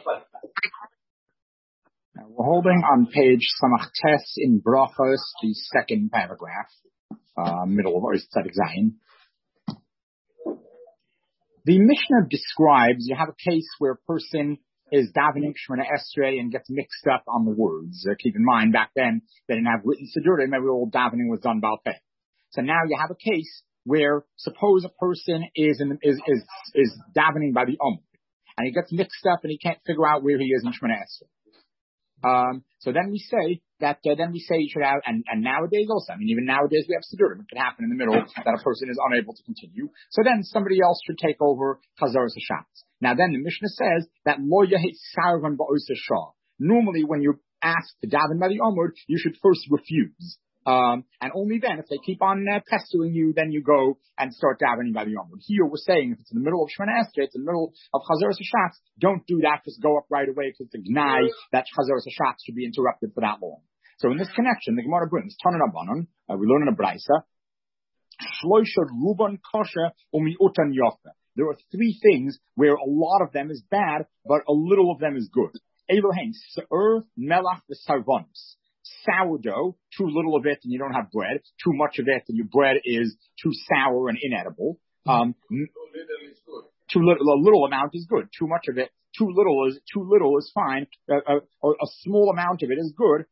Now, we're holding on page Samachtes in Brachos, the second paragraph, middle of Tzaddik Zayin. The Mishnah describes, you have a case where a person is davening Shemona Esrei and gets mixed up on the words. Keep in mind, back then, they didn't have written Siddurim, every old davening was done Baal Peh. So now you have a case where, suppose a person is davening by the Amud, and he gets mixed up and he can't figure out where he is in Shemona Esrei. So then we say you should have, and nowadays also, I mean, even nowadays we have Siddurim. It can happen in the middle that a person is unable to continue. So then somebody else should take over Chazaras HaShatz. Now then the Mishnah says that Lo Yehei Sarvan Ba'oseh Shah. Normally when you're asked to daven by the Amud, you should first refuse. And only then, if they keep on pestering you, then you go and start davening by the Amud. Here we're saying if it's in the middle of Shemona Esrei, it's in the middle of Chazaras HaShatz, don't do that, just go up right away, because it's a gnai that Chazaras HaShatz should be interrupted for that long. So in this connection, the Gemara brings, Tanan Abanon, we learn in a Braisa, Shloisha Ruban Kosher Umiutan Yofa. There are three things where a lot of them is bad, but a little of them is good. Elohein, Se'er, Melach, the Sarvonus. Sourdough, too little of it and you don't have bread. Too much of it and your bread is too sour and inedible. A little amount is good. Too much of it, too little is fine. A small amount of it is good.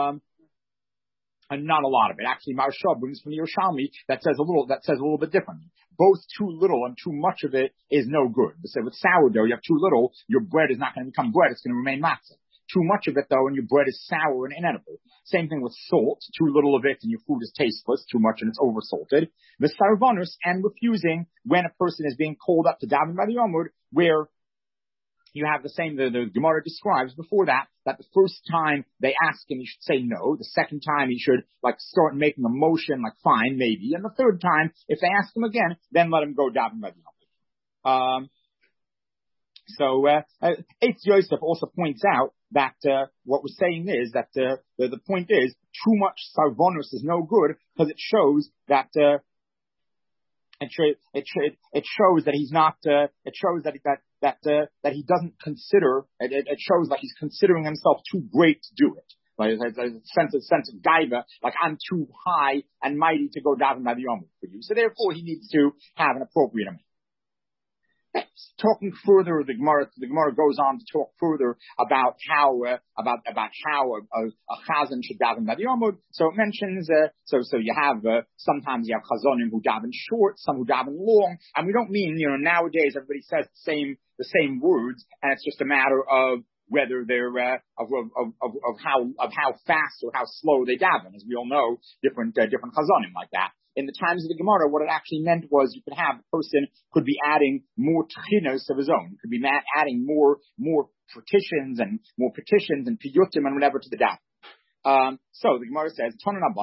And not a lot of it. Actually, Maharsha brings from the Yerushalmi that says a little bit differently. Both too little and too much of it is no good. So with sourdough, you have too little, your bread is not going to become bread, it's going to remain matzah. Too much of it, though, and your bread is sour and inedible. Same thing with salt. Too little of it, and your food is tasteless. Too much, and it's oversalted. The sarvanus, and refusing when a person is being called up to daven by the Amud, where you have the same, the Gemara describes before that the first time they ask him, he should say no. The second time, he should, start making a motion, fine, maybe. And the third time, if they ask him again, then let him go daven by the Amud. So Eitz Yosef also points out that what we're saying is that the point is too much sarvonus is no good because it shows that it shows that he's not it shows that he doesn't consider it shows like he's considering himself too great to do it. Like a sense of gaiva, like I'm too high and mighty to go daven by the Amud for you. So therefore he needs to have an appropriate amount. Talking further, the Gemara goes on to talk further about how a chazan should daven by the Amud. So it mentions so you have sometimes you have chazanim who daven short, some who daven long, and we don't mean nowadays everybody says the same words, and it's just a matter of whether they're of how fast or how slow they daven. As we all know, different chazanim like that. In the times of the Gemara, what it actually meant was you could have a person could be adding more tchinos of his own, could be adding more petitions and piyutim and whatever to the daven. So the Gemara says,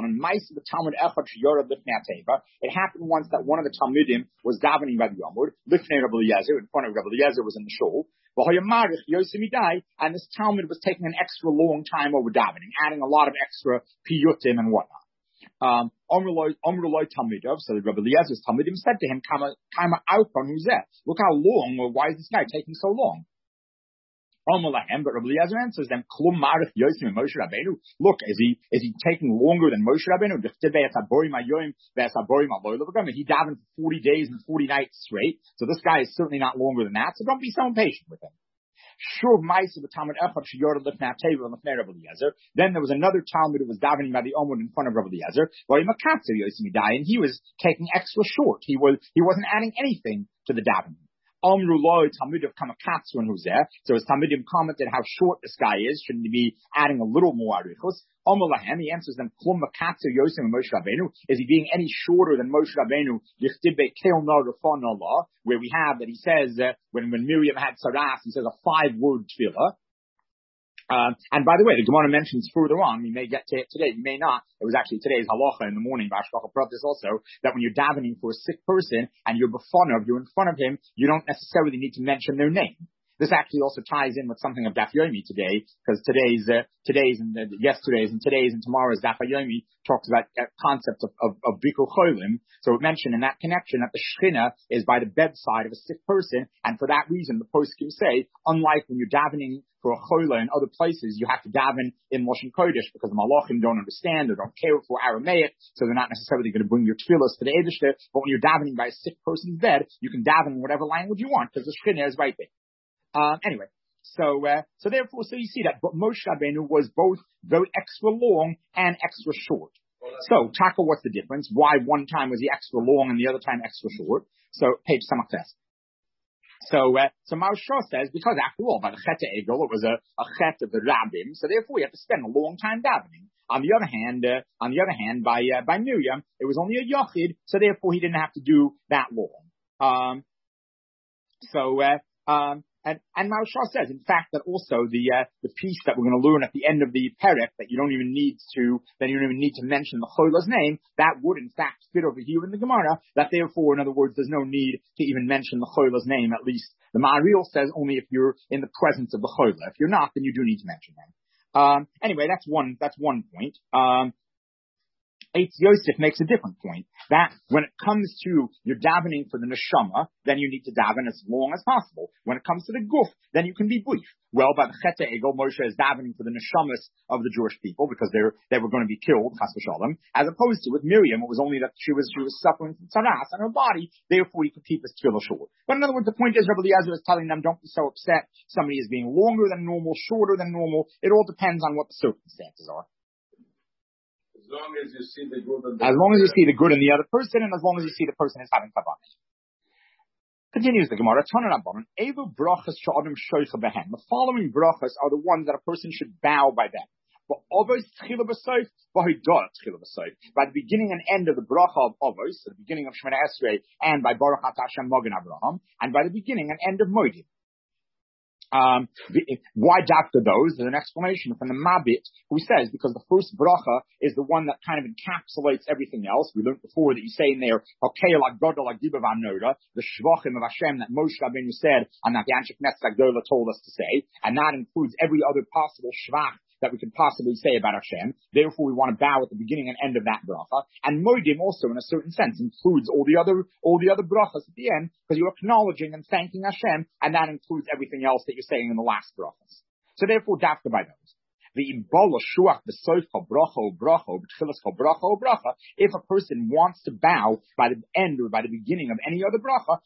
it happened once that one of the Talmudim was davening by the Amud, Lifnei Rabbi Eliezer, in front of Rabbi Eliezer was in the shul, and this Talmud was taking an extra long time over davening, adding a lot of extra piyutim and whatnot. Amrullah Talmidov, so the Rabbi Eliezer's Talmudim said to him, Kama Alpon Huzeh, look how long, or why is this guy taking so long? But Rabbi Eliezer answers them, look, is he taking longer than Moshe Rabbeinu? He davened for 40 days and 40 nights straight, so this guy is certainly not longer than that, so don't be so impatient with him. Then there was another Talmud who was davening by the Amud in front of Rabbi Eliezer, and he was taking extra short. He wasn't adding anything to the davening. So his Talmudim commented how short this guy is. Shouldn't he be adding a little more arichos? He answers them, is he being any shorter than Moshe Rabbeinu, where we have that he says, when Miriam had Saras, he says a 5-word tefillah. And by the way, the Gemara mentions further on, we may get to it today, we may not. It was actually today's halacha in the morning, Bashkacha Pratis also, that when you're davening for a sick person and you're in front of him, you don't necessarily need to mention their name. This actually also ties in with something of Daf Yomi today, because today's and today's and tomorrow's Daf Yomi talks about concepts of Bikur Cholim. So it mentioned in that connection that the Shechina is by the bedside of a sick person, and for that reason, the poskim say, unlike when you're davening for a chola in other places, you have to daven in Lashon Kodesh because the Malachim don't understand or don't care for Aramaic, so they're not necessarily going to bring your tefillos to the Eidishter. But when you're davening by a sick person's bed, you can daven in whatever language you want because the Shechina is right there. Anyway, so you see that, but Moshe Rabbeinu was both very extra long and extra short. So, Taka, what's the difference? Why one time was he extra long and the other time extra short? So, page Samachtes. So Maharsha says, because after all, by the Chet Egel, it was a Chet of the Rabbim, so therefore we have to spend a long time davening. On the other hand, by Miriam, it was only a Yachid, so therefore he didn't have to do that long. And Maharsha says, in fact, that also the piece that we're going to learn at the end of the Perek, that you don't even need to mention the Chola's name, that would in fact fit over here in the Gemara, that therefore, in other words, there's no need to even mention the Chola's name, at least the Ma'aril says only if you're in the presence of the Chola. If you're not, then you do need to mention them. Anyway, that's one point. Eitz Yosef makes a different point, that when it comes to your davening for the neshama, then you need to daven as long as possible. When it comes to the guf, then you can be brief. Well, by the Chet Egel, Moshe is davening for the neshamas of the Jewish people because they were going to be killed, chas v'shalom, as opposed to with Miriam, it was only that she was suffering from tzaras on her body, therefore he could keep his tefillah short. But in other words, the point is, Rabbi Eliezer is telling them, don't be so upset. Somebody is being longer than normal, shorter than normal. It all depends on what the circumstances are. As long as you see the good in the other person, and as long as you see the person is having kavanah. Continues the Gemara. The following brachas are the ones that a person should bow by them. By the beginning and end of the bracha of Avos, the beginning of Shemona Esrei, and by Baruch Atah Hashem Magen Avraham, and by the beginning and end of Moedim. Why dafka those? There's an explanation from the Mabit, who says because the first bracha is the one that kind of encapsulates everything else. We learned before that you say in there, the shvachim of Hashem that Moshe Rabbeinu said, and that the Anshe Knesset Agdola told us to say, and that includes every other possible shvach that we could possibly say about Hashem. Therefore, we want to bow at the beginning and end of that bracha. And Moedim also, in a certain sense, includes all the other brachas at the end, because you're acknowledging and thanking Hashem, and that includes everything else that you're saying in the last brachas. So therefore, dafka by those. If a person wants to bow by the end or by the beginning of any other bracha,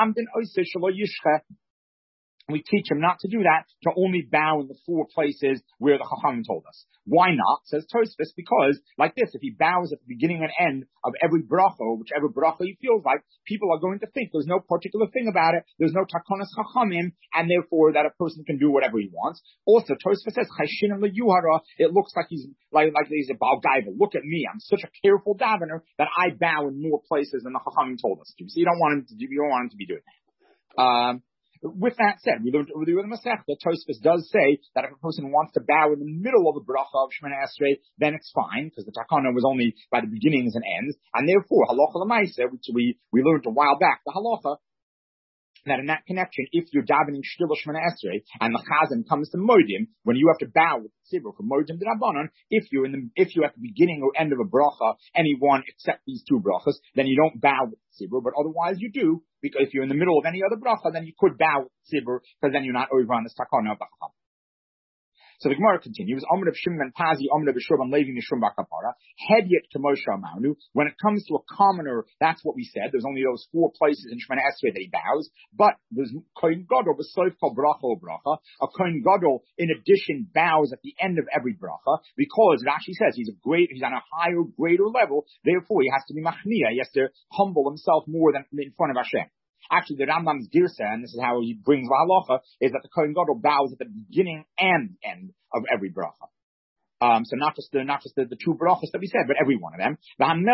we teach him not to do that, to only bow in the four places where the Chachamim told us. Why not? Says Tosfos, because, like this, if he bows at the beginning and end of every bracha, whichever bracha he feels like, people are going to think there's no particular thing about it, there's no takonas Chachamim, and therefore that a person can do whatever he wants. Also, Tosfos says, Chashin Yuhara, it looks like he's like he's a Baal Gaiva. Look at me, I'm such a careful davener that I bow in more places than the Chachamim told us to. So you don't want him to be doing that. With that said, we learned over the Masech that Tosfos does say that if a person wants to bow in the middle of the bracha of Shemona Esrei, then it's fine, because the takana was only by the beginnings and ends, and therefore, halacha l'maaseh, which we learned a while back, the halacha, that in that connection, if you're davening Shtil Shemona Esrei, and the Chazan comes to Moedim, when you have to bow with the Tzibur from Moedim to Rabbanon, if you're at the beginning or end of a bracha, any one except these two brachas, then you don't bow with the Tzibur, but otherwise you do, because if you're in the middle of any other bracha, then you could bow with the Tzibur, because then you're not over on this takana of the Chacham. So the Gemara continues, Amr of Shimon Pazi, Amr of Shurban Levi Nishum Bakapara, Hedyet to Moshe Amanu. When it comes to a commoner, that's what we said. There's only those four places in Shemona Esrei that he bows. But there's Kohen Gadol, B'soif Kol Bracha O Bracha. A Kohen Gadol, in addition, bows at the end of every bracha, because Rashi says he's on a higher, greater level. Therefore, he has to be machnia. He has to humble himself more than in front of Hashem. Actually, the Rambam's girsa, and this is how he brings the halacha, is that the Kohen Gadol bows at the beginning and end of every bracha. So not just the two brachas that we said, but every one of them.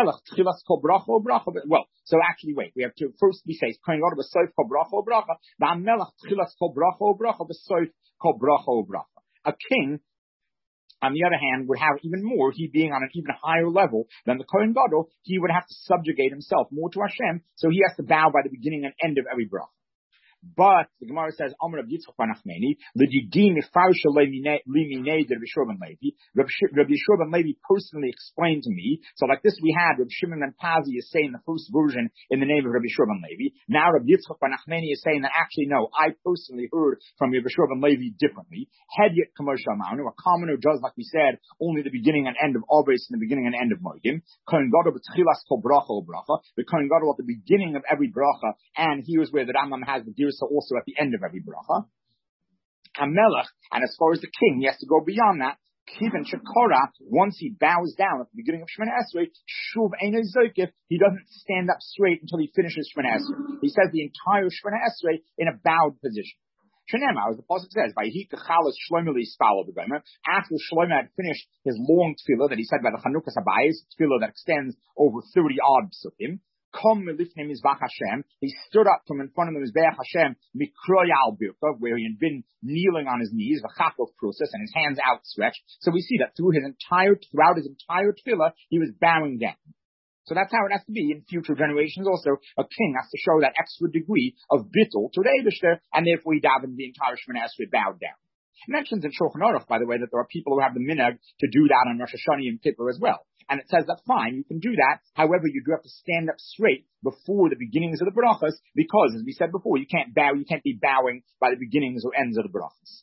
Well, so actually, wait, we have to first we say Kohen Gadol b'soif kol bracha o bracha. V'hamelech tchilas kol bracha o bracha b'soif kol bracha o bracha. A king, on the other hand, would have even more, he being on an even higher level than the Kohen Gadol, he would have to subjugate himself more to Hashem, so he has to bow by the beginning and end of every bracha. But the Gemara says, Amar Rabbi Yitzchak bar Nachmani, l'didim ifarsha liminei de Rabbi Shimon ben Levi. Rabbi Shimon ben Levi personally explained to me. So like this we had, Rabbi Shimon ben Pazi is saying the first version in the name of Rabbi Shimon ben Levi. Now Rabbi Yitzchak bar Nachmani is saying that actually no, I personally heard from Rabbi Shimon ben Levi differently. Hedyet commercial amount, a commoner does, like we said, only the beginning and end of Avos and the beginning and end of Moedim. Kohen Gadol b'tchilas kol bracha o bracha. The Kohen Gadol at the beginning of every bracha, and here's where the Rambam has the Girsa also at the end of every bracha. Hamelech, and as far as the king, he has to go beyond that. Kiven Shakora, once he bows down at the beginning of Shemana Esrei, Shuv Einay Zoykif, he doesn't stand up straight until he finishes Shemana Esrei. He says the entire Shemana Esrei in a bowed position. Shenema, as the pasuk says, after Shlomo had finished his long tefillah that he said by the Chanukas Habayis, tefillah that extends over 30 odd psukim, he stood up from in front of the Mizbeach Hashem, Mikroyal Birkov, where he had been kneeling on his knees, the Chakov process, and his hands outstretched. So we see that throughout his entire tefillah, he was bowing down. So that's how it has to be in future generations also. A king has to show that extra degree of bittul to the Eibishter, and therefore he davened the entire Shemana Esrei bowed down. It mentions in Shulchan Aruch, by the way, that there are people who have the minhag to do that on Rosh Hashanah and Kippur as well. And it says that fine, you can do that. However, you do have to stand up straight before the beginnings of the brachas, because, as we said before, you can't be bowing by the beginnings or ends of the brachas.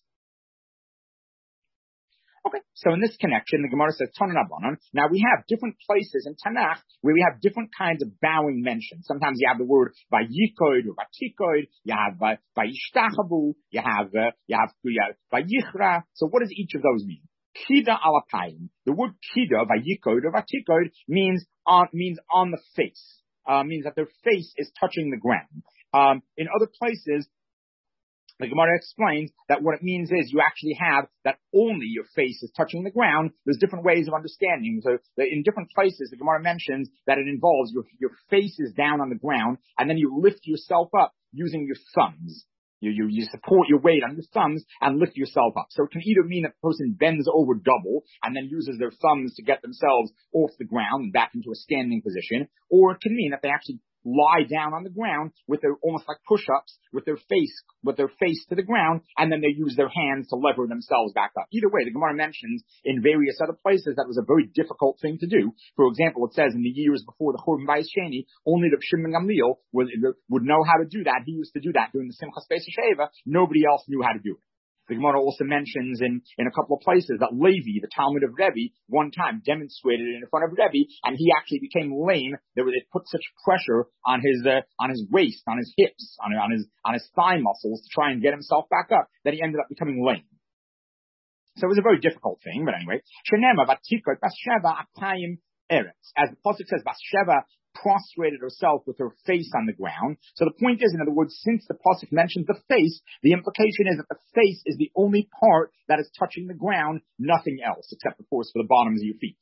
Okay, so in this connection, the Gemara says, Tanan Abanon. Now we have different places in Tanakh where we have different kinds of bowing mentioned. Sometimes you have the word vayikoid or vatikoid, you have vayishtachabu, you have vayichra. So what does each of those mean? Kida alapayim. The word kida, vayikoid or vatikoid means on the face. Means that their face is touching the ground. In other places, the Gemara explains that what it means is you actually have that only your face is touching the ground. There's different ways of understanding. So in different places, the Gemara mentions that it involves your face is down on the ground, and then you lift yourself up using your thumbs. You support your weight on your thumbs and lift yourself up. So it can either mean that the person bends over double and then uses their thumbs to get themselves off the ground and back into a standing position, or it can mean that they actually lie down on the ground with their, almost like push-ups, with their face to the ground, and then they use their hands to lever themselves back up. Either way, the Gemara mentions in various other places that was a very difficult thing to do. For example, it says in the years before the Churban Bayis Sheni, only the Shimon Gamliel would know how to do that. He used to do that during the Simchas Beis Sheva. Nobody else knew how to do it. The Gemara also mentions in a couple of places that Levi, the Talmud of Rebbe, one time demonstrated it in front of Rebbe, and he actually became lame. They put such pressure on his waist, on his hips, on his thigh muscles to try and get himself back up that he ended up becoming lame. So it was a very difficult thing, but anyway. Shenema vatikot Bathsheba akayim eretz. As the pasuk says, Bathsheba prostrated herself with her face on the ground. So the point is, in other words, since the pasuk mentions the face, the implication is that the face is the only part that is touching the ground, nothing else, except of course for the bottoms of your feet.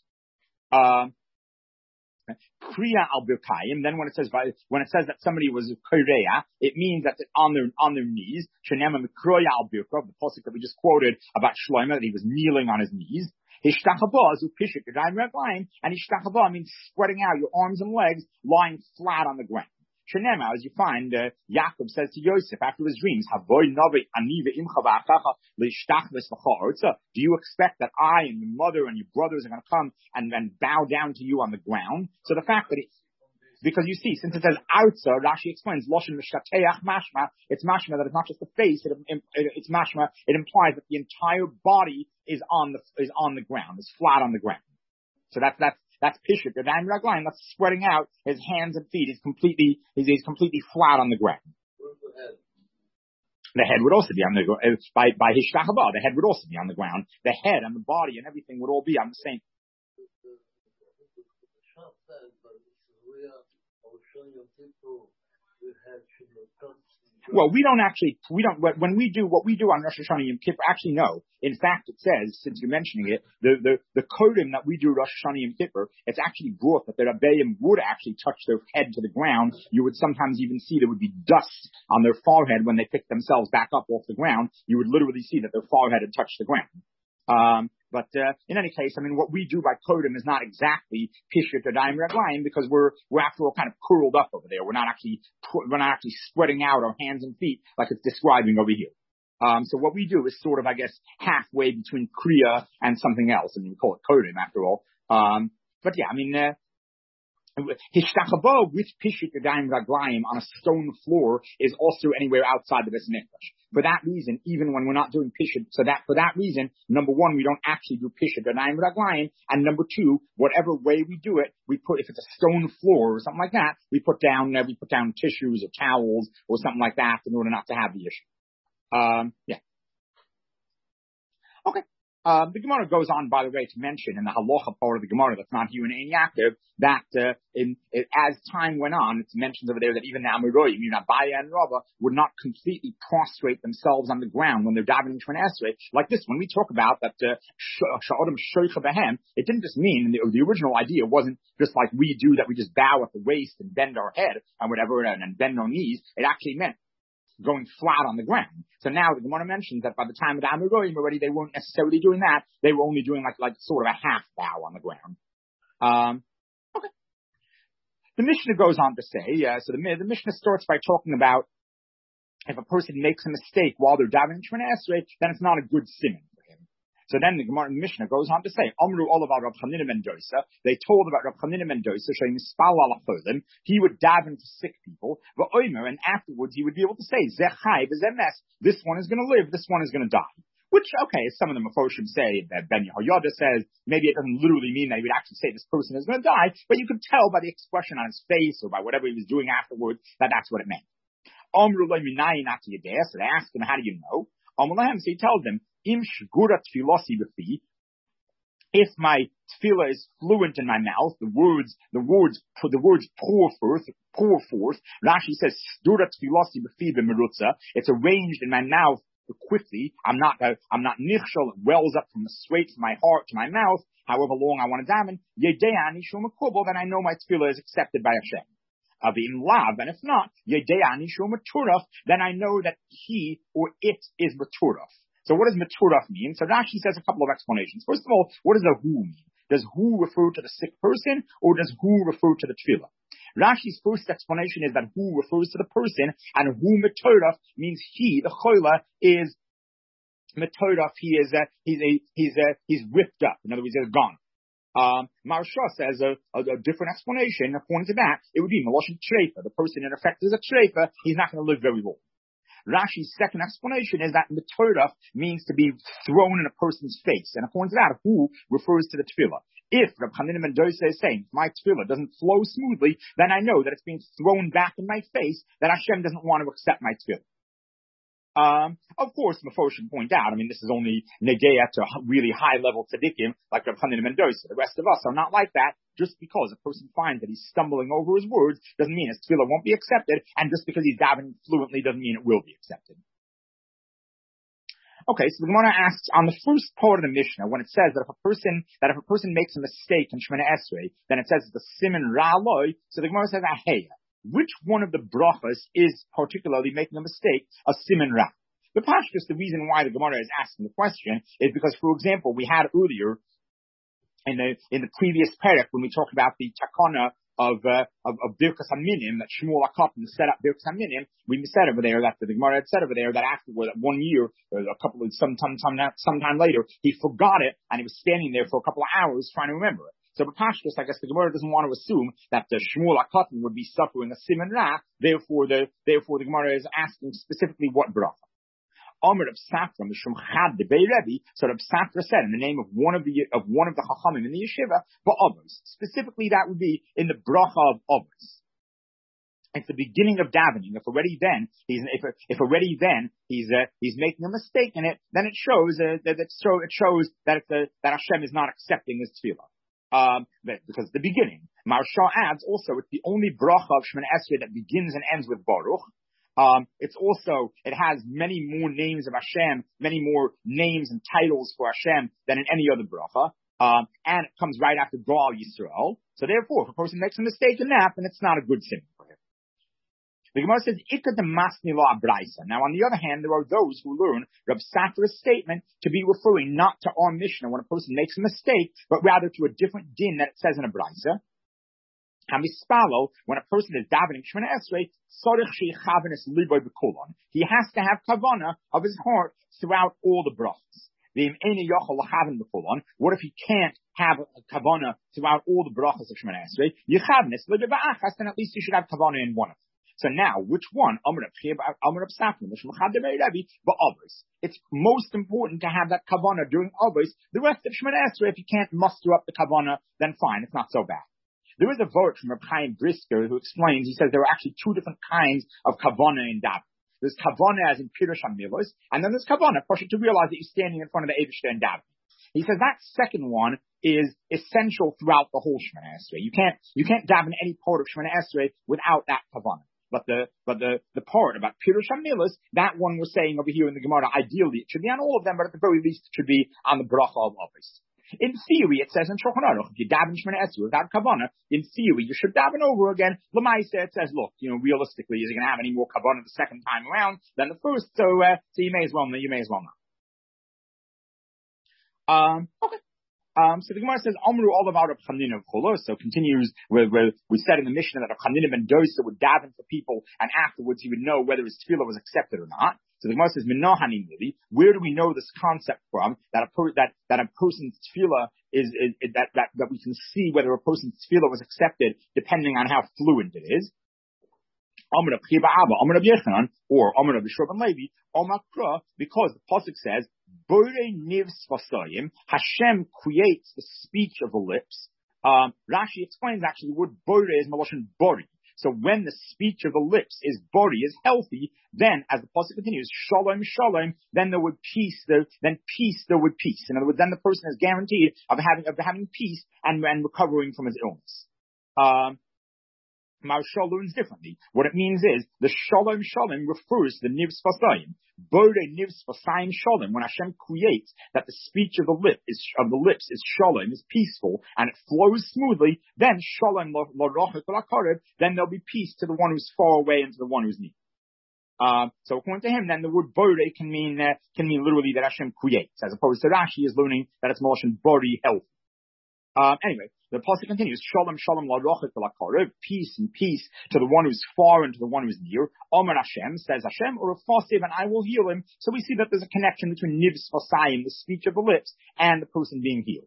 Kriya al birkayim. Then when it says that somebody was korea, it means that on their knees. Shenema mikroya al birkov, the pasuk that we just quoted about Shlomo, that he was kneeling on his knees. Hishtachaba is upishik, and hishtachaba means spreading out your arms and legs, lying flat on the ground. Shenema, as you find, Yaakov says to Yosef after his dreams, do you expect that I and your mother and your brothers are going to come and bow down to you on the ground? So the fact that because you see, since it says Arza, Rashi explains, Loshen Mishateach Mashma, it's Mashma that it's not just the face, it's Mashma, it implies that the entire body is on the ground, is flat on the ground. So that's Pishuk, the Daim Ragline, that's spreading out his hands and feet, he's completely flat on the ground. The head would also be on the ground, by his Shachaba, the head would also be on the ground. The head and the body and everything would all be on the same. Well, when we do what we do on Rosh Hashanah Yom Kippur, actually no. In fact, it says, since you're mentioning it, the kodim that we do Rosh Hashanah Yom Kippur, it's actually brought that the Rabbeim would actually touch their head to the ground. You would sometimes even see there would be dust on their forehead when they picked themselves back up off the ground. You would literally see that their forehead had touched the ground. But in any case, I mean, what we do by Kodim is not exactly Pishut Yadayim Raglayim, because we're after all kind of curled up over there. We're not actually spreading out our hands and feet like it's describing over here. So what we do is sort of, I guess, halfway between Kriya and something else. I mean, we call it Kodim after all. But yeah, I mean, Hishtachabo with Pishut Yadayim Raglayim on a stone floor is also anywhere outside the Beis Mikdash. For that reason, even when we're not doing Pishut, for that reason, number one, we don't actually do Pishut Yadayim Raglayim, and number two, whatever way we do it, we put, if it's a stone floor or something like that, we put down tissues or towels or something like that in order not to have the issue. Yeah. Okay. The Gemara goes on, by the way, to mention in the halacha part of the Gemara that's not here in Ein Yaakov, that as time went on, it's mentioned over there that even the Amoraim, Abaya and Rava, would not completely prostrate themselves on the ground when they're davening Shemona Esrei. Like this, when we talk about that Sha'odam Shoicha Behem, it didn't just mean, the original idea wasn't just like we do, that we just bow at the waist and bend our head and whatever, and bend our knees. It actually meant going flat on the ground. So now the Gemara mentions that by the time of the Amoraim already, they weren't necessarily doing that. They were only doing like sort of a half bow on the ground. Okay. The Mishnah goes on to say, so the Mishnah starts by talking about if a person makes a mistake while they're davening Shemona Esrei, then it's not a good sin for him. So then the Gemara Mishnah goes on to say, Amru all about Rav Chanina Mendoza. They told about Rav Chanina Mendoza, showing he would daven for sick people, and afterwards he would be able to say, Zechai v'zemes, this one is going to live, this one is going to die. Which, okay, some of the Mefoshim say, that Ben Yehoyada says, maybe it doesn't literally mean that he would actually say this person is going to die, but you could tell by the expression on his face or by whatever he was doing afterwards that that's what it meant. Amru lo minayin ati yedeh, so they asked him, how do you know? So he tells them, Im shgura tfilosi b'fi, if my tefillah is fluent in my mouth, the words pour forth. Rashi says, shgura tfilosi b'fi b'merutza, it's arranged in my mouth quickly. I'm not nichshel, it wells up straight from my heart to my mouth, however long I want to daven, yedei shum makubal, then I know my tefillah is accepted by Hashem. In lav, and if not, yedei shum maturach, then I know that he or it is maturach. So what does maturach mean? So Rashi says a couple of explanations. First of all, what does the hu mean? Does hu refer to the sick person, or does hu refer to the tefillah? Rashi's first explanation is that hu refers to the person, and hu maturach means he, the choila, is maturach. He's ripped up. In other words, he's gone. Maharsha says a different explanation. According to that, it would be Meloshin Treifa. The person in effect is a Treifa. He's not going to live very long. Rashi's second explanation is that Matorah means to be thrown in a person's face. And according to that, who refers to the tefillah. If Reb Chanina Mendoza is saying, if my tefillah doesn't flow smoothly, then I know that it's being thrown back in my face, that Hashem doesn't want to accept my tefillah. Of course, Mefoshim point out, I mean, this is only negeya to really high-level tzaddikim, like Reb Chanina Mendoza. The rest of us are not like that. Just because a person finds that he's stumbling over his words doesn't mean his tefillah won't be accepted, and just because he's davening fluently doesn't mean it will be accepted. Okay, so the Gemara asks on the first part of the Mishnah, when it says that if a person makes a mistake in Shemona Esrei, then it says it's a siman ra'aloi. So the Gemara says aheya. Which one of the brachas is particularly making a mistake, a siman ra? The pashtus, the reason why the Gemara is asking the question is because, for example, we had earlier in the previous parak when we talked about the takana of Birkas Haminim, that Shmuel HaKatan set up Birkas Haminim, we said over there that the Gemara had said over there that afterward, 1 year, sometime later, he forgot it and he was standing there for a couple of hours trying to remember it. So B'Pashtus, I guess the Gemara doesn't want to assume that the Shmuel HaKatan would be suffering a siman ra. Therefore the Gemara is asking specifically what bracha. Amr of Safra Mishum Chad de Rebbe. So Reb Safra said in the name of one of the Chachamim in the yeshiva, but others. Specifically, that would be in the bracha of others. At the beginning of davening, if already then he's making a mistake in it, then it shows that Hashem is not accepting his tefillah. Because the beginning. Maharsha adds also it's the only bracha of Shemona Esrei that begins and ends with Baruch. It has many more names of Hashem, many more names and titles for Hashem than in any other bracha. And it comes right after Goal Yisrael. So therefore, if a person makes a mistake in that, then it's not a good sin for him. The Gemara says, Ika de masni lo abraisa. Now, on the other hand, there are those who learn Reb Safra's statement to be referring not to our Mishnah when a person makes a mistake, but rather to a different din that it says in a braisa. Hamispalo, when a person is davening Shemona Esrei, he has to have kavana of his heart throughout all the brachas. What if he can't have a kavana throughout all the brachas of Shemona Esrei? Then at least you should have kavana in one of them. So now, which one? It's most important to have that kavana during Avos. The rest of Shemona Esrei, if you can't muster up the kavana, then fine, it's not so bad. There is a vote from Reb Chaim Brisker who explains, he says there are actually two different kinds of kavana in davening. There's kavana as in Pirush HaMilos, and then there's kavana, to realize that you're standing in front of the Eivishter and davening. He says that second one is essential throughout the whole Shemona Esrei. You can't daven any part of Shemona Esrei without that kavana. But the part about Pirush HaMilos, that one we're saying over here in the Gemara, ideally it should be on all of them, but at the very least it should be on the bracha of Avos. In theory, it says in Shulchan Aruch, if you daven Shemona Esrei without kavana, in theory, you should daven over again. L'maisa, it says, look, realistically, is he going to have any more kavana the second time around than the first? So you may as well not. Okay. So the Gemara says, Amru all about Reb Chanina of Cholo. So continues where we said in the Mishnah that Reb Chanina ben Dosa would daven for people, and afterwards he would know whether his tefillah was accepted or not. So the Gemara says, Minohanim Lili. Where do we know this concept from? That a person's tefillah is that we can see whether a person's tefillah was accepted depending on how fluent it is. Amr Reb Chiba Abba, Amr Reb Yechanan, or Amr Reb Yishua ben Levi, Amar Kra, because the pasuk says, Borei niv sfasayim, Hashem creates the speech of the lips. Rashi explains actually the word borei is maloshen bori. So when the speech of the lips is bori, is healthy, then as the pasuk continues, shalom shalom, then there would peace. Then there would peace. In other words, then the person is guaranteed of having peace and recovering from his illness. Marshal learns differently. What it means is the shalom shalom refers to the nivs fasayim. Bode nivs fasayim shalom. When Hashem creates that the speech of the lips is shalom, is peaceful, and it flows smoothly, then shalom l'rochek l'akarev. Then there'll be peace to the one who's far away and to the one who's near. So according to him, then the word bode can mean literally that Hashem creates, as opposed to Rashi is learning that it's Moshe bori health. Anyway, the pasuk continues, Shalom, Shalom, la'rochek v'la'karev, peace and peace to the one who's far and to the one who's near. Omer Hashem, says Hashem, or Fasiv, and I will heal him. So we see that there's a connection between nivs fasayim, the speech of the lips, and the person being healed.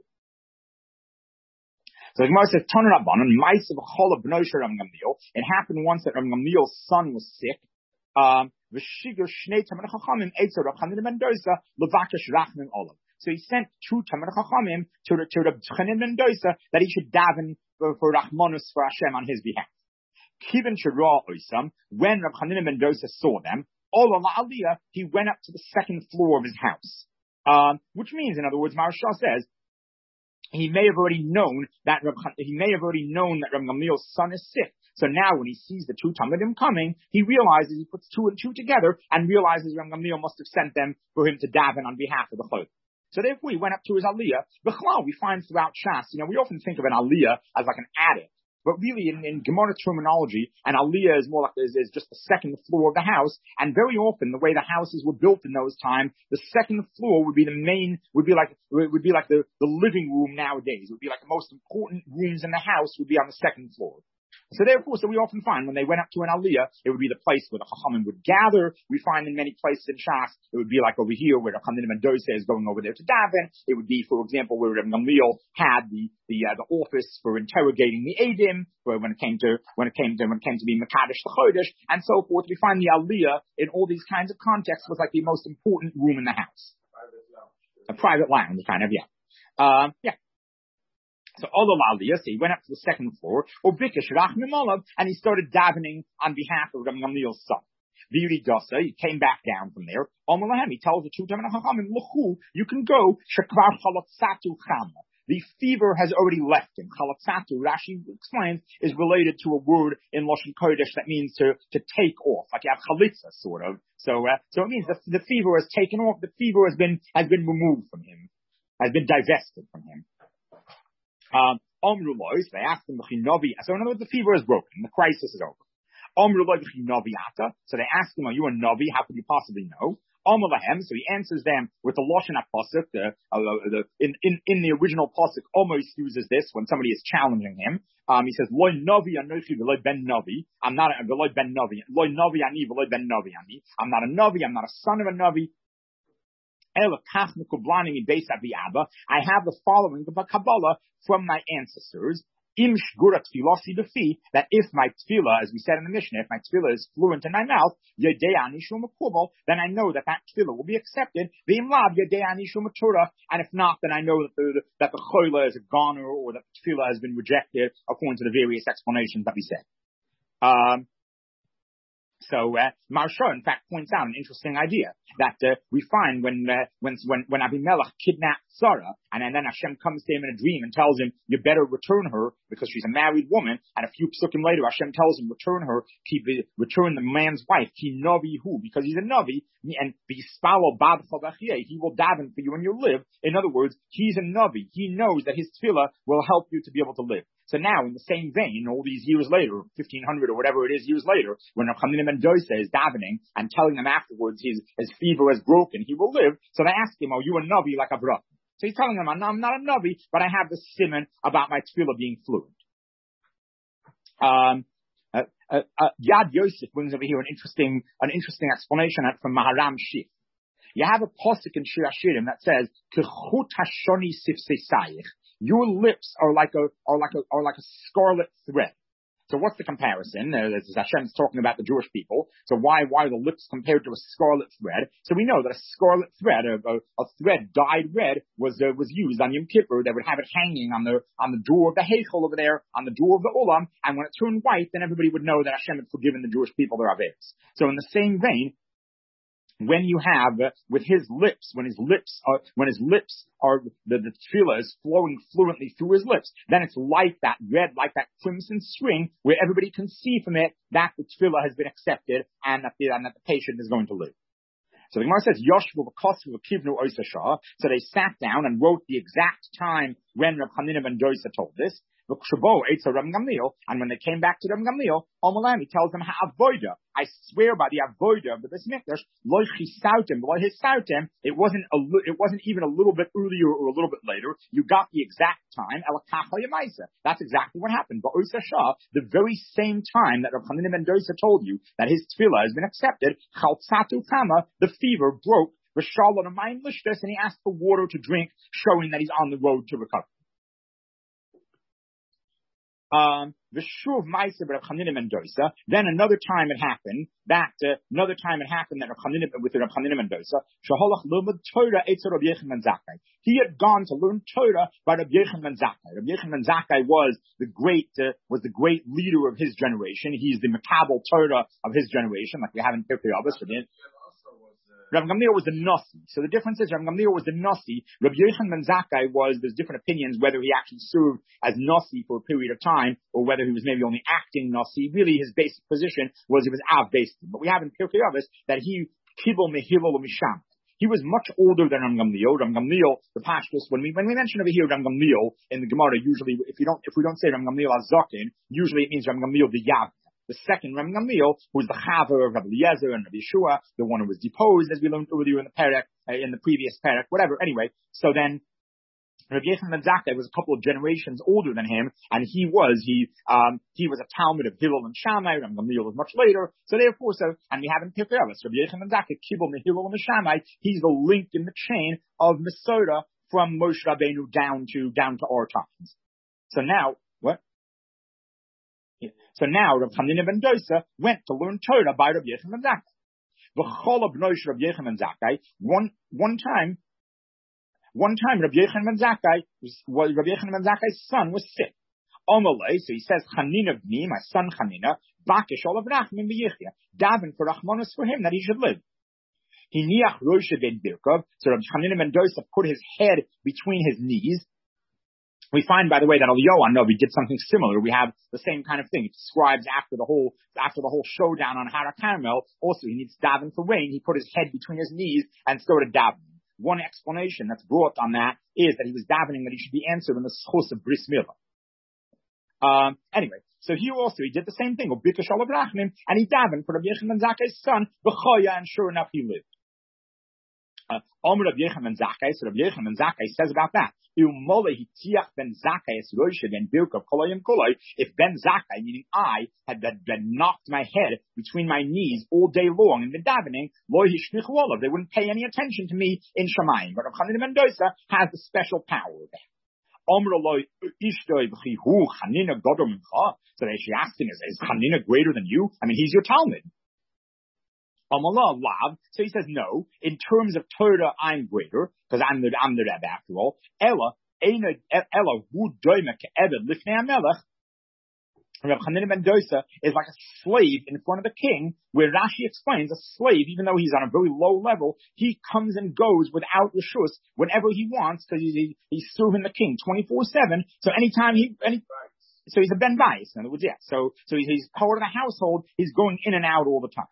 So the Gemara says, Taner Rabbanan, Ma'asav Chola b'nosher Rav Gamliel. It happened once that Rav Gamliel's son was sick. V'shigur shnei Talmidei Chachamim eitzer Rav Chanina ben Dosa levakesh rachmim olav. So he sent two Talmidei Chachamim to Reb Chanina ben Dosa that he should daven for Rachmanus for Hashem on his behalf. Kivin shera oisam, when Reb Chanina ben Dosa saw them, ola la'aliyah, he went up to the second floor of his house. Which means, in other words, Maharsha says, he may have already known that Reb Gamliel's son is sick. So now when he sees the two Talmidim coming, he puts two and two together and realizes Reb Gamliel must have sent them for him to daven on behalf of the Chod. So therefore he went up to his Aliyah. B'chlal, we find throughout Shas, we often think of an Aliyah as like an attic. But really in Gemara terminology, an Aliyah is more like, is just the second floor of the house. And very often the way the houses were built in those times, the second floor would be like the living room nowadays. It would be like the most important rooms in the house would be on the second floor. So therefore, we often find when they went up to an Aliyah, it would be the place where the Chachamim would gather. We find in many places in Shas, it would be like over here where the Chanina ben Dosa is going over there to daven. It would be, for example, where Reb Gamliel had the office for interrogating the Eidim, where when it came to be Mekadesh the Chodesh, and so forth. We find the Aliyah in all these kinds of contexts was like the most important room in the house. A private lounge, kind of, yeah. Yeah. So Aliyah, so he went up to the second floor, Bikesh Rachmim Olav, and he started davening on behalf of Reb Gamliel's son. V'yuri Dasa, he came back down from there. Omalahem, he tells the two Talmidei Chachamim, L'chu, you can go, Shekvar Chalatzatu Chama. The fever has already left him. Chalatzatu, Rashi explains, is related to a word in Lashon Kodesh that means to take off, like you have chalitza, sort of. So it means the fever has taken off, the fever has been removed from him, has been divested from him. They asked him, so in other words, the fever is broken, the crisis is over. So they ask him, are you a Navi? How could you possibly know? So he answers them with the Lashon HaPasuk. In the original Pasuk, almost uses this when somebody is challenging him. He says, Loi Navi Anochi V'loi Ben Navi. I'm not a V'loi Ben Navi. Loi Navi Ani V'loi Ben Navi Ani. I'm not a Navi. I'm not a son of a Navi. I have the following of a Kabbalah from my ancestors. That if my tefillah, as we said in the Mishnah, if my tefillah is fluent in my mouth, then I know that tefillah will be accepted. And if not, then I know that the choila is a goner or that the tefillah has been rejected according to the various explanations that we said. So Maharsha, in fact, points out an interesting idea that we find when Abimelech kidnapped Sarah, and then Hashem comes to him in a dream and tells him, you better return her because she's a married woman. And a few psukim later, Hashem tells him, return the man's wife, ki navi hu, because he's a navi, and bispalo badcha b'chiyeh, he will daven for you when you live. In other words, he's a navi. He knows that his tefillah will help you to be able to live. So now, in the same vein, all these years later, 1500 or whatever it is years later, when Rav Chanina ben Dosa is davening and telling them afterwards his fever has broken, he will live. So they ask him, are you a navi like Abraham? So he's telling them, I'm not a navi, but I have the siman about my tefillah being fluent. Yad Yosef brings over here an interesting explanation from Maharam Shif. You have a pasuk in Shir Hashirim that says, "Kechut hashoni sifsesayich." Your lips are like a scarlet thread. So what's the comparison? Hashem's talking about the Jewish people. So why are the lips compared to a scarlet thread? So we know that a scarlet thread, a thread dyed red, was used on Yom Kippur. They would have it hanging on the door of the Heichel over there, on the door of the Olam, and when it turned white, then everybody would know that Hashem had forgiven the Jewish people their averos. So in the same vein, when you have with his lips, when his lips are the tefillah is flowing fluently through his lips, then it's like that red, like that crimson string, where everybody can see from it that the tefillah has been accepted and that the patient is going to live. So the Gemara says, Yoshvu v'kosvu v'kivnu oisashah. So they sat down and wrote the exact time when Rav Chanina ben Dosa told this. And when they came back to Rav Gamliel, he tells them, Ha'avoida, I swear by the avoida of this mikdash, lo chisautim, lo hisautim, it wasn't even a little bit earlier or a little bit later. You got the exact time, elakacha yemaisa. That's exactly what happened. But Oisashah, the very same time that Rav Chanina ben Dosa told you that his tefillah has been accepted, chaltzatu kama, the fever broke, v'shalom amayim lishtas, and he asked for water to drink, showing that he's on the road to recovery. V'shuv ma'aser Rav Chanina ben Dosa. Then another time it happened that Rav Chanina with Rav Chanina ben Dosa, sheholach lomad Torah etzer Rabbi Yechon ben Zakkai. He had gone to learn Torah by Rabbi Yechon ben Zakkai. Rabbi Yechon ben Zakkai was the great leader of his generation. He's the Makabel Torah of his generation, like we have in Pirkei Avos. Rav Gamliel was the Nasi. So the difference is Rav Gamliel was the Nasi. Rabbi Yechon ben Zakkai there's different opinions whether he actually served as Nasi for a period of time or whether he was maybe only acting Nasi. Really his basic position was he was Av-based. But we have in Pirkei Avos that he Kibel Mehilol Misham. He was much older than Rav Gamliel. Rav Gamliel, the Pashtus, when we mention over here Rav Gamliel in the Gemara, usually if we don't say Rav Gamliel Azakin, usually it means Rav Gamliel the Yav. The second Rav Gamliel, who was the Chaver of Rabbi Eliezer and Rabbi Yeshua, the one who was deposed, as we learned earlier in the Perek, in the previous Perek, whatever. Anyway, so then Rabbi Yechon ben Zakkai was a couple of generations older than him, and he was a Talmud of Hillel and Shammai. Rav Gamliel was much later, so therefore, and we have in Pirkei Avos, Rabbi Yechon ben Zakkai, Kibul Hillel and Shammai. He's the link in the chain of Mesorah from Moshe Rabbeinu down to our times. So now, what? So now Rav Chanina ben Dosa went to learn Torah by Rabbi Yechon ben Zakkai. V'chol abnoish Rabbi Yechon ben Zakkai. One time Rabbi Yechon ben Zakkai Rabbi Yechon ben Zakkai's son was sick. Omalei, so he says, Chanina b'ni, my son Chanina, bakish olav rachmin b'yichya, daven for rachmanus for him that he should live. He niach rosha ben birkov, so Rabbi Chanina ben Dosa put his head between his knees. We find, by the way, that Eliyahu Hanavi did something similar. We have the same kind of thing. It describes after the whole showdown on Har HaKarmel. Also, he needs daven for rain. He put his head between his knees and started davening. One explanation that's brought on that is that he was davening that he should be answered in the schus of bris milah. Anyway, So here also he did the same thing. And he davened for Rabbi Yochanan ben Zakkai's son, B'choya, and sure enough he lived. Rabbi Yochanan ben Zakkai, so Rabbi Yochanan ben Zakkai says about that. If Ben Zakkai, meaning I, had knocked my head between my knees all day long and been davening, they wouldn't pay any attention to me in Shamayim. But Rav Chanina ben Dosa has the special power there. So she asked him, is Chanina greater than you? I mean, he's your Talmud. So he says, no, in terms of Torah, I'm greater, because I'm the Rebbe after all. Rav Chanina ben Dosa is like a slave in front of the king, where Rashi explains a slave, even though he's on a very low level, he comes and goes without reshus whenever he wants, because he's serving the king 24/7. So anytime so he's a ben bayis, in other words, yeah. So he's part of the household. He's going in and out all the time.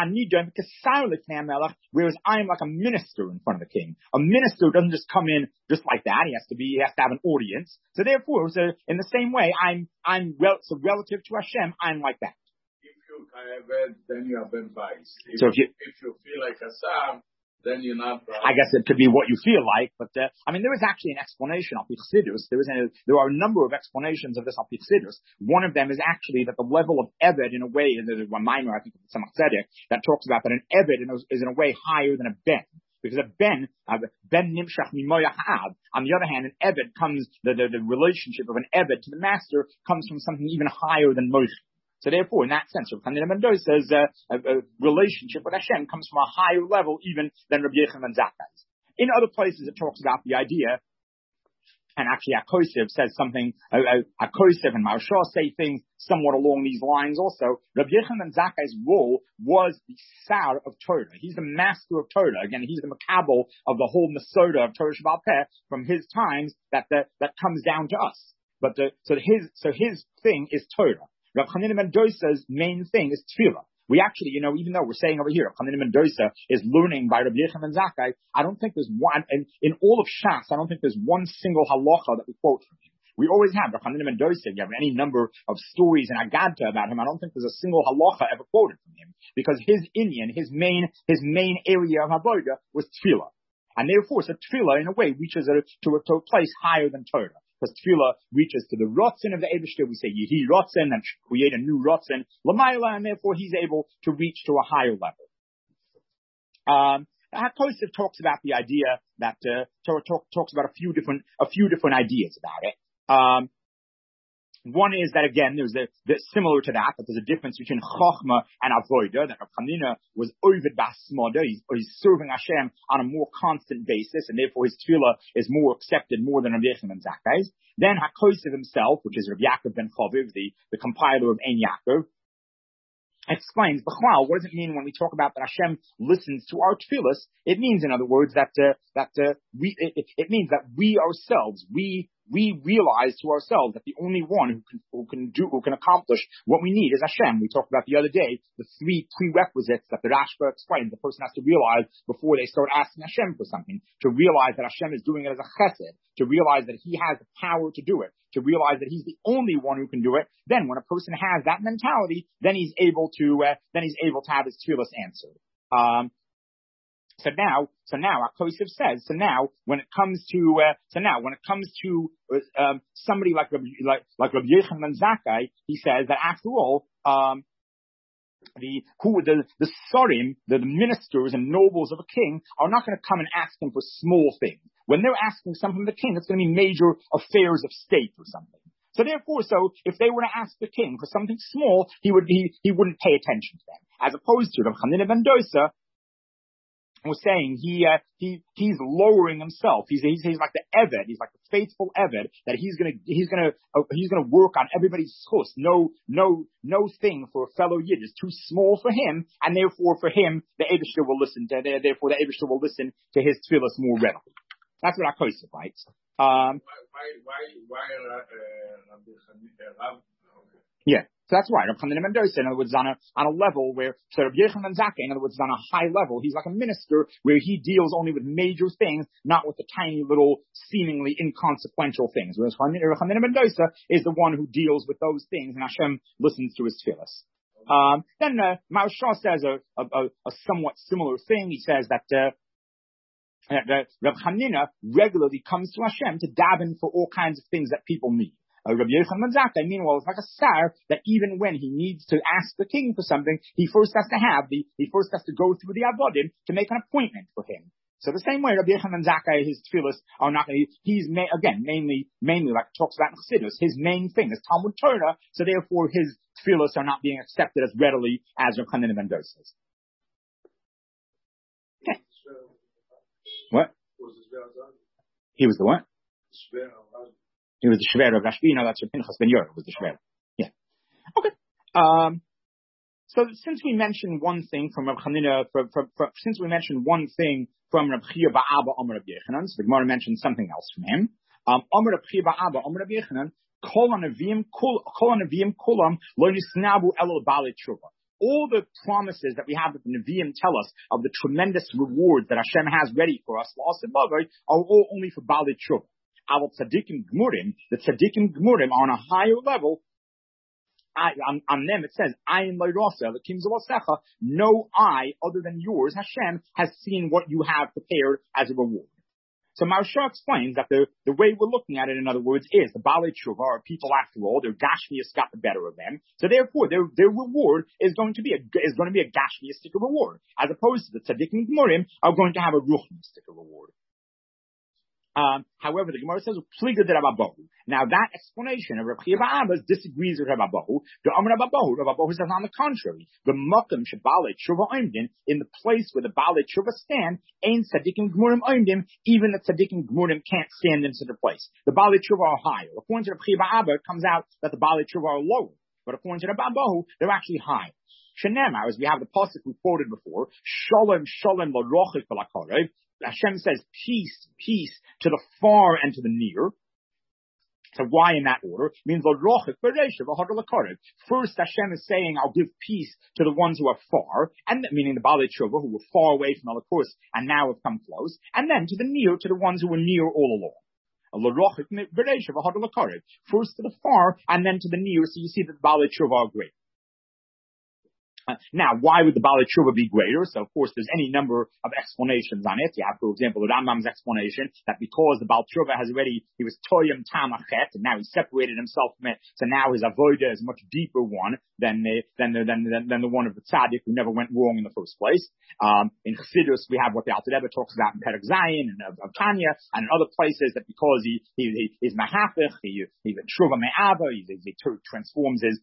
Whereas I'm like a minister in front of the king. A minister doesn't just come in just like that. He has to have an audience. So therefore, in the same way, so relative to Hashem, I'm like that. If you have then you are ben bayis. If you feel like a sam, then you're not. I guess it could be what you feel like, but there is actually an explanation of Chassidus. There are a number of explanations of this of Chassidus. One of them is actually that the level of Eved, in a way, and there's one minor, I think, Tzemach Tzedek, that talks about that an Eved is in a way higher than a Ben. Because a Ben nimshach mimoyach ha'ab. On the other hand, an Eved comes, the relationship of an Eved to the master comes from something even higher than Moshe. So therefore, in that sense, Rav Chanina ben Dosa's relationship with Hashem comes from a higher level even than Rabbi Yochanan ben Zakkai's. In other places, it talks about the idea, and actually Akosiv says something, Akosiv and Maharsha say things somewhat along these lines also. Rabbi Yochanan ben Zakkai's role was the Sar of Torah. He's the master of Torah. Again, he's the Makabel of the whole Masoda of Torah Sheba'al Peh from his times that comes down to us. But so his thing is Torah. Rav Chanina ben Dosa's main thing is tefillah. We actually, even though we're saying over here, Rav Chanina ben Dosa is learning by Rabbi Yochanan ben Zakkai, I don't think there's one, in all of Shas, I don't think there's one single halacha that we quote from him. We always have Rav Chanina ben Dosa. If you have any number of stories in Agadta about him, I don't think there's a single halacha ever quoted from him, because his inyan, his main area of avoda was tefillah. And therefore, so tefillah, in a way, reaches to a place higher than Torah. Because tefillah reaches to the rotzen of the Eibishter. We say Yehi rotzen and create a new rotzen l'mayla, and therefore he's able to reach to a higher level. HaKosef talks about the idea that Torah talks about a few different ideas about it. One is that, again, similar to that there's a difference between Chochmah and Avodah, that Rav Chanina was Oved Basmada, he's serving Hashem on a more constant basis, and therefore his tefillah is more accepted more than Rabbi Yochanan ben Zakkai's. Then HaKosef himself, which is Rabbi Yaakov ben Chaviv, the compiler of Ein Yaakov, explains, B'chlal, what does it mean when we talk about that Hashem listens to our tefillahs? It means, in other words, it means that we ourselves, we realize to ourselves that the only one who can accomplish what we need is Hashem. We talked about the other day the 3 prerequisites that the Rashba explains the person has to realize before they start asking Hashem for something. To realize that Hashem is doing it as a chesed, to realize that He has the power to do it, to realize that He's the only one who can do it. Then, when a person has that mentality, then he's able to have his tefillahs answered. So now, HaKosef says, when it comes to somebody like Rabbi Yochanan ben Zakkai, he says that after all, the sarim, the ministers and nobles of a king are not going to come and ask him for small things. When they're asking something from the king, it's going to be major affairs of state or something. So therefore, if they were to ask the king for something small, he wouldn't pay attention to them. As opposed to Rav Chanina ben Dosa was saying he's lowering himself. He's like the Eved. He's like the faithful Eved that he's gonna work on everybody's schus. No thing for a fellow Yid is too small for him, and therefore for him the Eibishter will listen to. Therefore the Eibishter will listen to his tefillahs more readily. That's what HaKosef writes. Why? Yeah. So that's right. Rabbi Chanina ben Dosa, in other words, on a level where, so Rabbi Yochanan ben Zakkai, in other words, is on a high level. He's like a minister where he deals only with major things, not with the tiny little, seemingly inconsequential things. Whereas Rabbi Chanina ben Dosa is the one who deals with those things, and Hashem listens to his tefillas. Then Maharsha says a somewhat similar thing. He says that Rabbi Chanina regularly comes to Hashem to daven for all kinds of things that people need. Rabbi Yochanan ben Zakkai, meanwhile, is like a sar that even when he needs to ask the king for something, he first has to go through the avodim to make an appointment for him. So the same way, Rabbi Yochanan ben Zakkai, his tefillas are not going to, mainly like it talks about in Chassidus, his main thing is Talmud Torah, so therefore his tefillas are not being accepted as readily as Rabbi Chanina ben Dosa's. Okay. What? He was the what? He was the Shver of Rashbi. No, that's Pinchas ben Yair was the Shver. Yeah. Okay. So since we mentioned one thing from Rabbi Chanina, since we mentioned one thing from Rabbi Chia Ba'aba Amar Rabbi Yochanan, so the Gemara mentioned something else from him. Amar Rabbi Chia Ba'aba Amar Rabbi Yochanan, Kol Hanavim Kulam Lo Nisnabu Elul Baalei Tshuva. All the promises that we have that the Nevi'im tell us of the tremendous rewards that Hashem has ready for us, are all only for Baalei Tshuva. Our tzaddikim gmurim, the tzaddikim gmurim are on a higher level. On them it says, "Ayin lo'rasa l'kim zelasecha." No eye other than yours, Hashem, has seen what you have prepared as a reward. So Maharsha explains that the way we're looking at it, in other words, is the Baalei Tshuva are people after all. Their gashmias got the better of them, so therefore their reward is going to be a gashmiastic reward, as opposed to the tzaddikim gmurim are going to have a ruchnistic reward. However, the Gemara says, now that explanation of Rabbi Chia Ba'aba disagrees with Rabbi Abahu. The Amar Rabbi Abahu says on the contrary, the Makom Shebaalei Tshuva Oimdim, in the place where the Baalei Tshuva stand, Ein Tzadikim Gmurim Oimdim, even the Tzadikim Gmurim can't stand in such a place. The Baalei Tshuva are higher. According to Rabbi Chia Ba'aba, it comes out that the Baalei Tshuva are lower. But according to Rabbi Abahu, they're actually higher. Shenemar, as we have the pasuk we quoted before, Shalom Shalom L'rochik V'lakarev. Hashem says peace, peace to the far and to the near. So why in that order? It means first Hashem is saying, I'll give peace to the ones who are far, and meaning the Baalei Tshuva, who were far away from Elokus and now have come close, and then to the near, to the ones who were near all along. First to the far, and then to the near, so you see that the Baalei Tshuva are great. Now, why would the Baalei Tshuva be greater? So, of course, there's any number of explanations on it. You have, for example, the Rambam's explanation that because the Baal Tshuva he was Toyim Tamachet, and now he separated himself from it, so now his Avodah is a much deeper one than the one of the Tzaddik who never went wrong in the first place. In Chassidus, we have what the Alter Rebbe talks about in Perek Zayin and of Tanya, and in other places that because he is Mahafich, he's a Tshuva Me'ava, he transforms his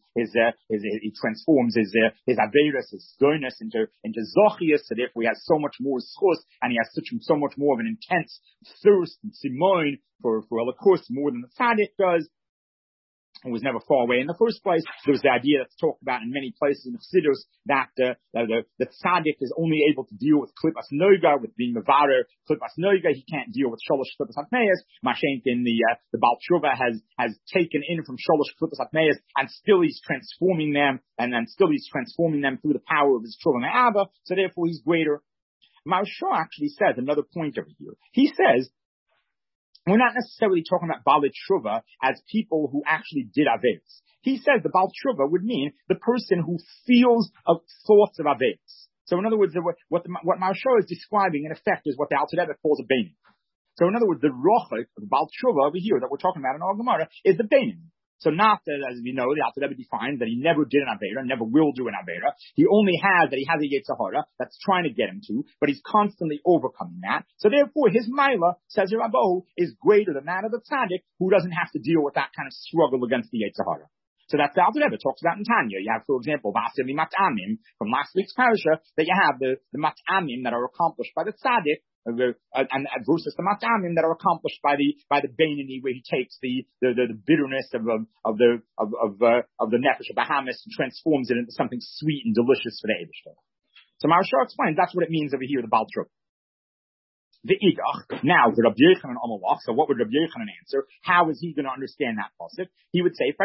Averis, his sterness into Zochias, so therefore he has so much more schus, and he has so much more of an intense thirst and simoin for Elokus more than the Tzaddik does, who was never far away in the first place. There was the idea that's talked about in many places in the Chassidus that the Tzaddik is only able to deal with Klippas Noga, with being Mevarer Klippas Noga. He can't deal with Sholosh Klippas Hatmeis. Mashenkin, the Baal Tshuva has taken in from Sholosh Klippas Hatmeis, and still he's transforming them, and then still he's transforming them through the power of his Tshuva Me'ava, so therefore he's greater. Maharsha actually says another point over here. He says, we're not necessarily talking about Baalei Tshuva as people who actually did Averis. He says the Baal Tshuva would mean the person who feels of thoughts of Averis. So in other words, what Maharsha is describing in effect is what the Alter Rebbe calls a Beinim. So in other words, the Rochik, the Baal Tshuva over here that we're talking about in our Gemara is the Beinim. So not that, as we know, the Alter Rebbe defines that he never did an Aveira, never will do an Aveira. He has a Yetzer Hara that's trying to get him to, but he's constantly overcoming that. So therefore, his Maila, says Rabbahu, is greater than that of the Tzaddik, who doesn't have to deal with that kind of struggle against the Yetzer Hara. So that's the Alter Rebbe talks about in Tanya. You have, for example, Vasili Mat'amim from last week's parasha, that you have the Mat'amim that are accomplished by the Tzaddik, and versus the Mat'amim that are accomplished by the Beinoni, where he takes the bitterness of the Nefesh of Bahamas and transforms it into something sweet and delicious for the Eibishter. So Maharsha explains that's what it means over here, the Baal Tshuva. The Idach. Now, the Rabbi Yochanan Amalach. So what would Rabbi Yochanan answer? How is he going to understand that pasuk? He would say, Fakir.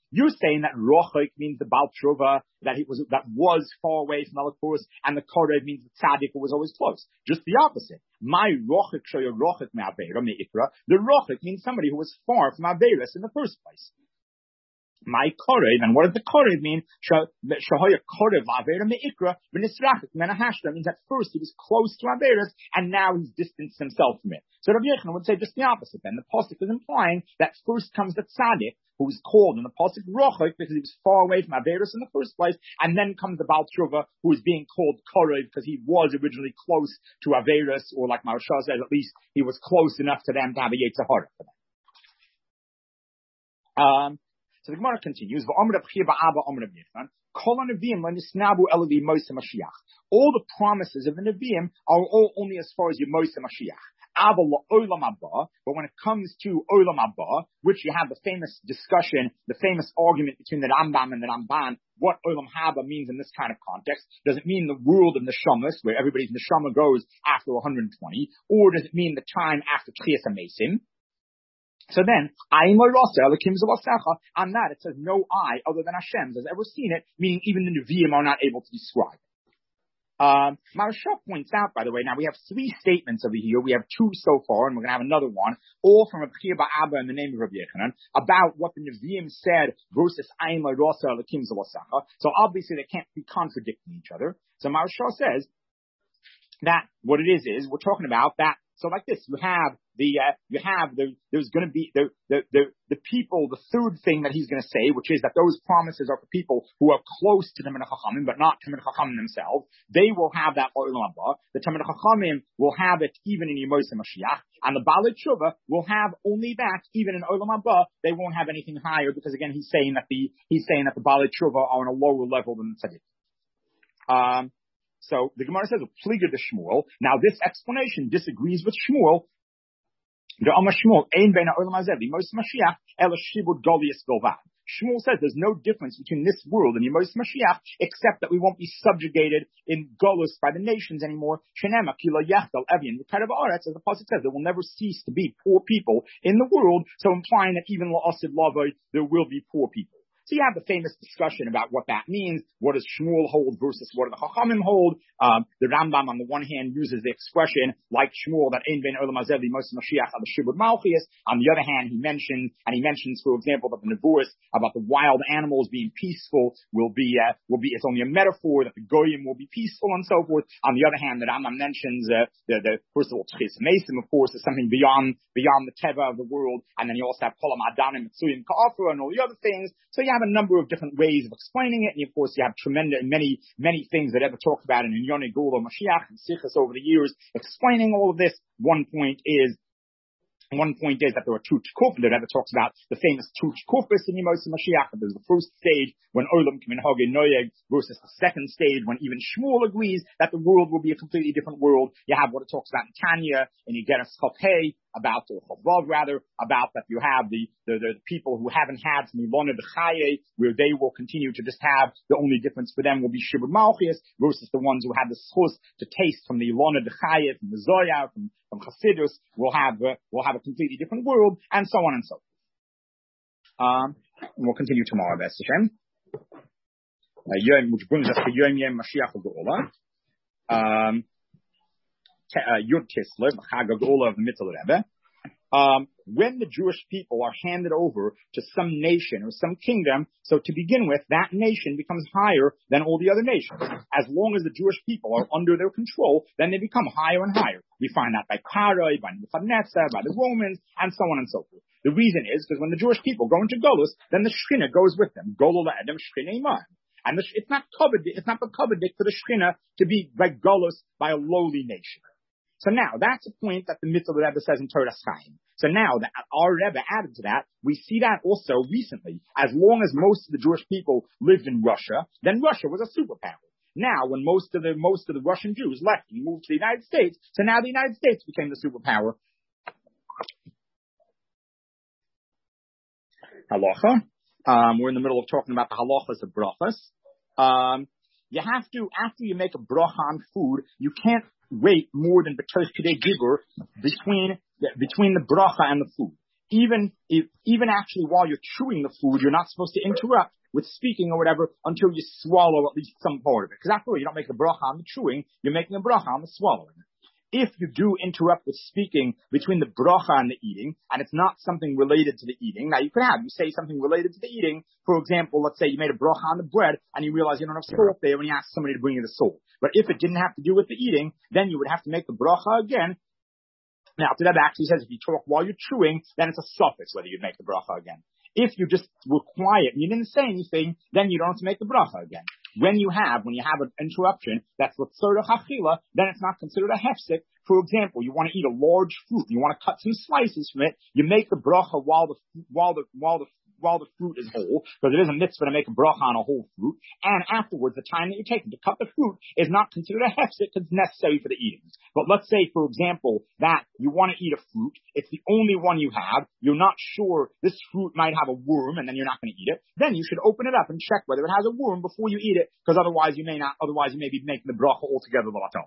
You're saying that rochik means the Baal Tshuva, that was far away from Alakus, and the Korev means the tzaddik who was always close. Just the opposite. My rochik shoya rochik me'avera me'ikra. The rochik means somebody who was far from Averis in the first place. My korev, and what does the korev mean? Shahoya korev avera meikra v'nisrachik menahashta means at first he was close to Averis and now he's distanced himself from it. So Rabbi Yochanan would say just the opposite. Then the pasuk is implying that first comes the tzaddik who is called in the pasuk rochik because he was far away from Averis in the first place, and then comes the Baal Tshuva who is being called korev because he was originally close to Averis, or like Maharsha says, at least he was close enough to them to have a yetzer hara for them. So the Gemara continues, all the promises of the Nevi'im are all only as far as your Moshe Mashiach. But when it comes to Olam Haba, which you have the famous discussion, the famous argument between the Rambam and the Ramban, what Olam Haba means in this kind of context. Does it mean the world of Neshamas, where everybody's Neshama goes after 120, or does it mean the time after Tchias HaMesim? So then, on that it says no eye other than Hashem's has ever seen it, meaning even the Nevi'im are not able to describe it. Maharsha points out, by the way, now we have 3 statements over here. We have 2 so far, and we're going to have another one, all from Rabbi Chia Ba'Abba in the name of Rabbi Yochanan, about what the Nevi'im said versus Ayin L'Rosa L'Kim Z'Lasacha. So obviously they can't be contradicting each other. So Maharsha says that what it is we're talking about that. So like this, there's going to be the people, the third thing that he's going to say, which is that those promises are for people who are close to the Talmidei Chachamim, but not Talmidei Chachamim themselves. They will have that Olam Haba. The Talmidei Chachamim will have it even in Yemos Mashiach, and the Baalei Tshuva will have only that even in Olam Haba. They won't have anything higher because again he's saying that the Baalei Tshuva are on a lower level than the Tzaddik. So the Gemara says, "Pliga the Shmuel." Now this explanation disagrees with Shmuel. The Amar Shmuel ein bein ha'olam hazeh v'Yemos Mashiach ela shibud golius bilvad. Shmuel says there's no difference between this world and Yemos Mashiach except that we won't be subjugated in Golus by the nations anymore. Shenema kilo yachtal evian v'karev haaretz, as the pasuk says, there will never cease to be poor people in the world. So implying that even la'asid lavoi there will be poor people. So you have the famous discussion about what that means. What does Shmuel hold versus what do the Chachamim hold? The Rambam on the one hand uses the expression like Shmuel that ein ben olam hazeh v'Yemos Mashiach al shibud malchias. On the other hand, he mentions, for example, that the nevuos about the wild animals being peaceful will be it's only a metaphor, that the goyim will be peaceful and so forth. On the other hand, the Rambam mentions the first of all Tchias HaMesim, of course, is something beyond the teva of the world, and then you also have kolam adanim mitzuyim ka'afra and all the other things. So you have a number of different ways of explaining it, and of course you have many things that ever talked about in Yonei Gula Mashiach and Sichos over the years explaining all of this. One point is that there are 2 Tkufos. The Rebbe talks about the famous 2 Tkufos in Yemos Mashiach. There's the first stage when Olam K'minhagei Noyeg versus the second stage when even Shmuel agrees that the world will be a completely different world. You have what it talks about in Tanya, and you get a Chafei about that you have the people who haven't had from Ilona D'Chaye, where they will continue to just have, the only difference for them will be Shibud Malchias versus the ones who had the schus to taste from the Ilona D'Chaye, from the Zoya, from Chassidus, will have a completely different world, and so on and so forth. We'll continue tomorrow, B'ez Hashem. Which brings us to Yom Mashiach Geula. Yud Kislev, Chag HaGeula of the Mittel Rebbe. When the Jewish people are handed over to some nation or some kingdom, so to begin with, that nation becomes higher than all the other nations. As long as the Jewish people are under their control, then they become higher and higher. We find that by Karai, by Nebuchadnezzar, by the Romans, and so on and so forth. The reason is because when the Jewish people go into Golus, then the Shekhinah goes with them. Golul Adam Shekhinah Iman. And it's not the covered for the Shekhinah to be by Golus by a lowly nation. So now, that's a point that the Mitzel Rebbe says in Torah Chaim. So now, that our Rebbe added to that, we see that also recently. As long as most of the Jewish people lived in Russia, then Russia was a superpower. Now, when most of the Russian Jews left and moved to the United States, so now the United States became the superpower. Halacha. We're in the middle of talking about the halachas of brachas. You have to, after you make a bracha on food, you can't wait more than b'tosh k'dei gibur between the bracha and the food. even actually while you're chewing the food, you're not supposed to interrupt with speaking or whatever until you swallow at least some part of it. Because after all, you don't make a bracha on the chewing, you're making a bracha on the swallowing. If you do interrupt with speaking between the bracha and the eating, and it's not something related to the eating, now you say something related to the eating. For example, let's say you made a bracha on the bread and you realize you don't have salt there when you ask somebody to bring you the salt. But if it didn't have to do with the eating, then you would have to make the bracha again. Now, the Rebbe actually says if you talk while you're chewing, then it's a suffix whether you make the bracha again. If you just were quiet and you didn't say anything, then you don't have to make the bracha again. When you have an interruption, that's l'tzorech achila, then it's not considered a hefsek. For example, you want to eat a large fruit, you want to cut some slices from it, you make the bracha while the fruit is whole, because it is a mitzvah to make a bracha on a whole fruit, and afterwards, the time that you're taking to cut the fruit is not considered a hefsek because it's necessary for the eating. But let's say, for example, that you want to eat a fruit, it's the only one you have, you're not sure this fruit might have a worm, and then you're not going to eat it, then you should open it up and check whether it has a worm before you eat it, because otherwise you may be making the bracha altogether l'latov.